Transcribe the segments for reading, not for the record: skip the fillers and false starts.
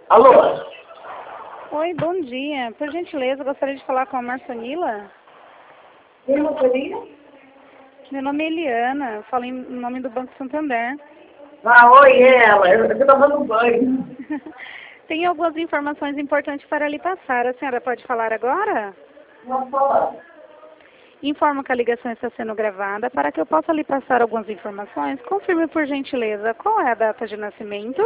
Alô? Oi, bom dia. Por gentileza, gostaria de falar com a Marçonila. Quem gostaria? Meu nome é Eliana, eu falo em nome do Banco Santander. Ah, oi, ela. Eu estou tomando banho. Tenho algumas informações importantes para lhe passar. A senhora pode falar agora? Vamos falar. Informo que a ligação está sendo gravada. Para que eu possa lhe passar algumas informações, confirme por gentileza qual é a data de nascimento,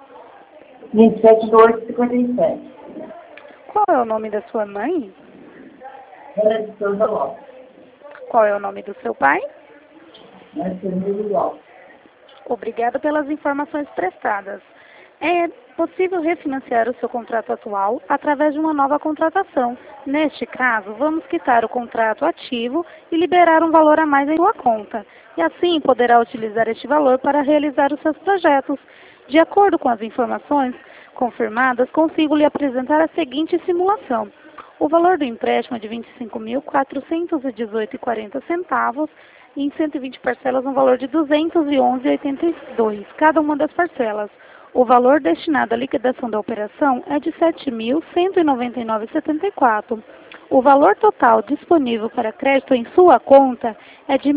27/8/57. qual é o nome da sua mãe, Ela é de Souza Lopes. qual é o nome do seu pai. Marcelino Lopes. Obrigada pelas informações prestadas. É possível refinanciar o seu contrato atual através de uma nova contratação. Neste caso, vamos quitar o contrato ativo e liberar um valor a mais em sua conta. E assim poderá utilizar este valor para realizar os seus projetos. De acordo com as informações confirmadas, consigo lhe apresentar a seguinte simulação. O valor do empréstimo é de R$ 25.418,40 e em 120 parcelas no valor de R$ 211,82, cada uma das parcelas. O valor destinado à liquidação da operação é de R$ 7.199,74. O valor total disponível para crédito em sua conta é de R$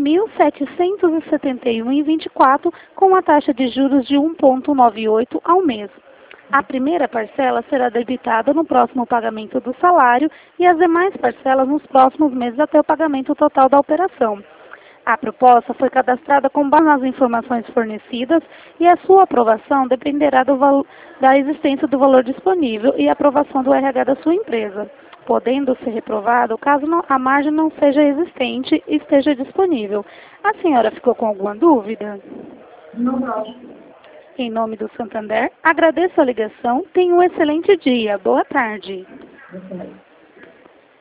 1.771,24, com uma taxa de juros de 1,98 ao mês. A primeira parcela será debitada no próximo pagamento do salário e as demais parcelas nos próximos meses até o pagamento total da operação. A proposta foi cadastrada com base nas informações fornecidas e a sua aprovação dependerá da existência do valor disponível e a aprovação do RH da sua empresa, podendo ser reprovado caso a margem não seja existente e esteja disponível. A senhora ficou com alguma dúvida? Não. Em nome do Santander, agradeço a ligação. Tenha um excelente dia. Boa tarde. Excelente.